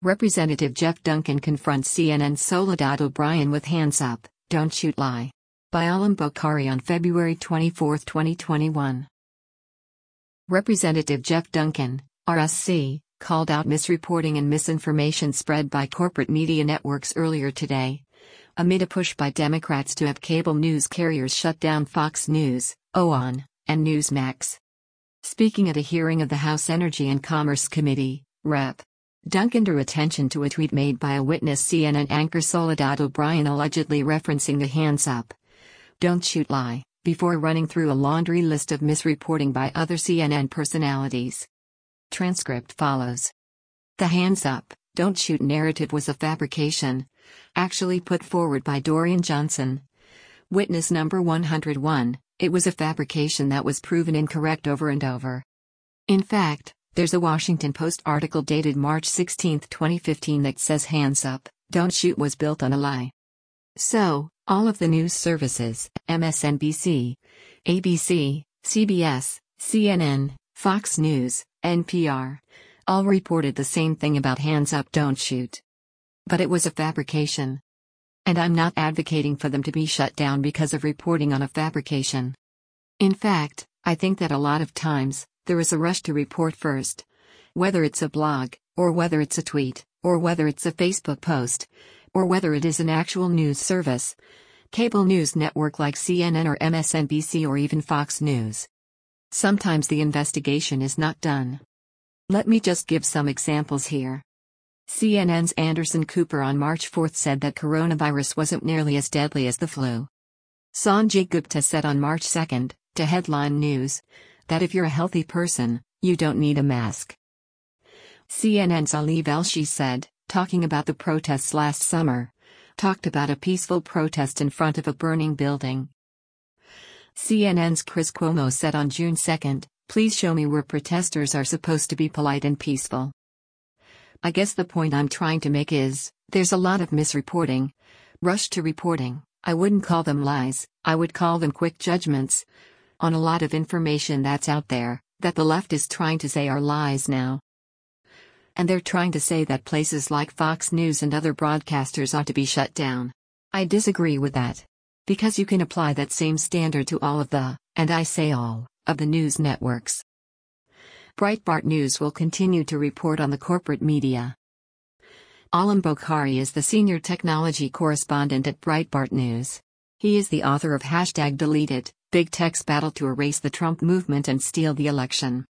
Representative Jeff Duncan confronts CNN Soledad O'Brien with hands up, don't shoot lie. By Alam Bokhari on February 24, 2021. Representative Jeff Duncan, RSC, called out misreporting and misinformation spread by corporate media networks earlier today, amid a push by Democrats to have cable news carriers shut down Fox News, OAN, and Newsmax. Speaking at a hearing of the House Energy and Commerce Committee, Rep. Duncan drew attention to a tweet made by a witness CNN anchor Soledad O'Brien allegedly referencing the hands up, don't shoot lie, before running through a laundry list of misreporting by other CNN personalities. Transcript follows. The hands up, don't shoot narrative was a fabrication, actually put forward by Dorian Johnson. Witness number 101, it was a fabrication that was proven incorrect over and over. In fact, there's a Washington Post article dated March 16, 2015 that says hands up, don't shoot was built on a lie. So, all of the news services, MSNBC, ABC, CBS, CNN, Fox News, NPR, all reported the same thing about hands up don't shoot. But it was a fabrication. And I'm not advocating for them to be shut down because of reporting on a fabrication. In fact, I think that a lot of times, there is a rush to report first. Whether it's a blog, or whether it's a tweet, or whether it's a Facebook post, or whether it is an actual news service, cable news network like CNN or MSNBC or even Fox News. Sometimes the investigation is not done. Let me just give some examples here. CNN's Anderson Cooper on March 4 said that coronavirus wasn't nearly as deadly as the flu. Sanjay Gupta said on March 2, to Headline News, that if you're a healthy person, you don't need a mask. CNN's Ali Velshi said, talking about the protests last summer, talked about a peaceful protest in front of a burning building. CNN's Chris Cuomo said on June 2, please show me where protesters are supposed to be polite and peaceful. I guess the point I'm trying to make is, there's a lot of misreporting, rush to reporting, I wouldn't call them lies, I would call them quick judgments, on a lot of information that's out there, that the left is trying to say are lies now. And they're trying to say that places like Fox News and other broadcasters ought to be shut down. I disagree with that. Because you can apply that same standard to all of the, and I say all, of the news networks. Breitbart News will continue to report on the corporate media. Alam Bokhari is the senior technology correspondent at Breitbart News. He is the author of #Deleted, Big Tech's Battle to Erase the Trump Movement and Steal the Election.